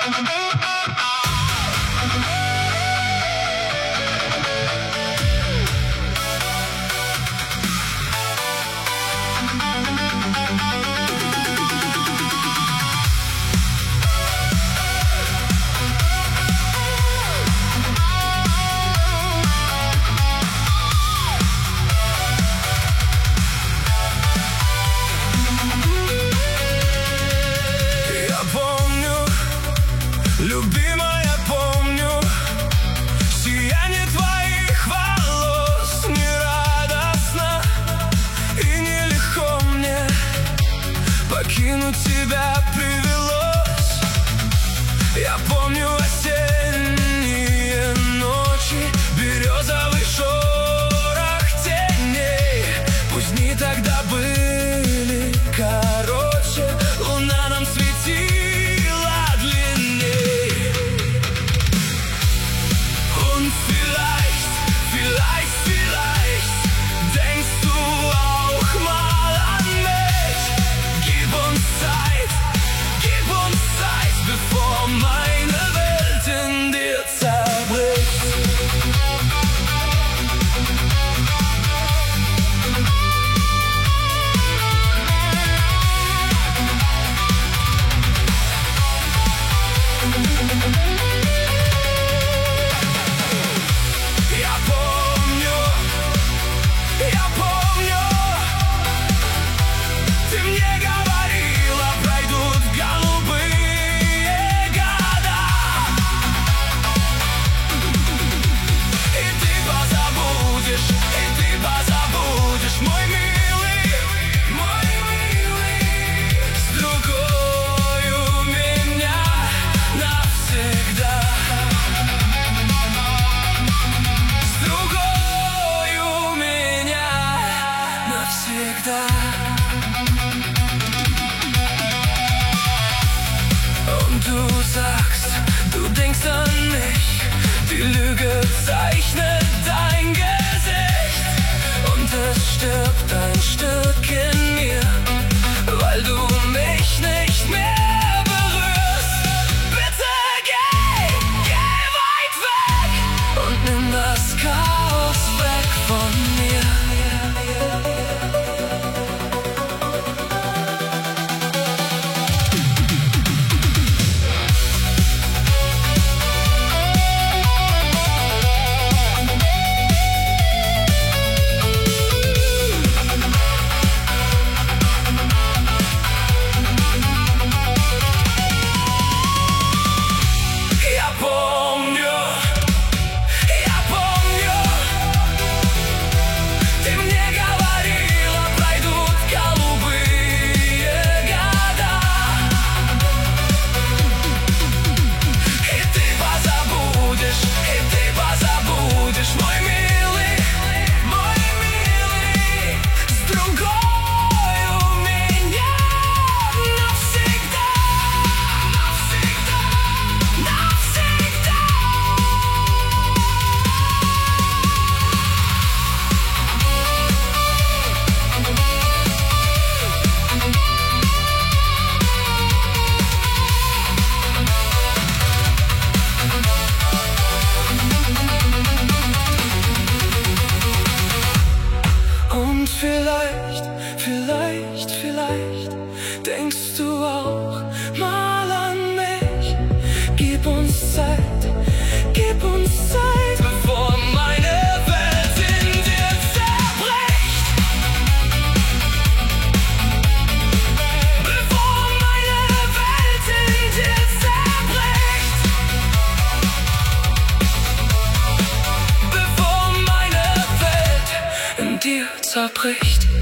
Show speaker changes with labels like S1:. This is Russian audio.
S1: Любимая, помню сияние твоих волос. Нерадостно и нелегко мне покинуть тебя привелось. Я помню осенние ночи, березовый шорох теней. Пусть дни тогда были короче, луна нам светила. Und du sagst, du denkst an mich, die Lüge zeichnet dein Gesicht und es stirbt ein Stück in mir, weil du mich nicht mehr berührst. Bitte geh weit weg und nimm das Chaos weg von mir. Vielleicht denkst du auch mal an mich. Gib uns Zeit, bevor meine Welt in dir zerbricht. Bevor meine Welt in dir zerbricht. Bevor meine Welt in dir zerbricht.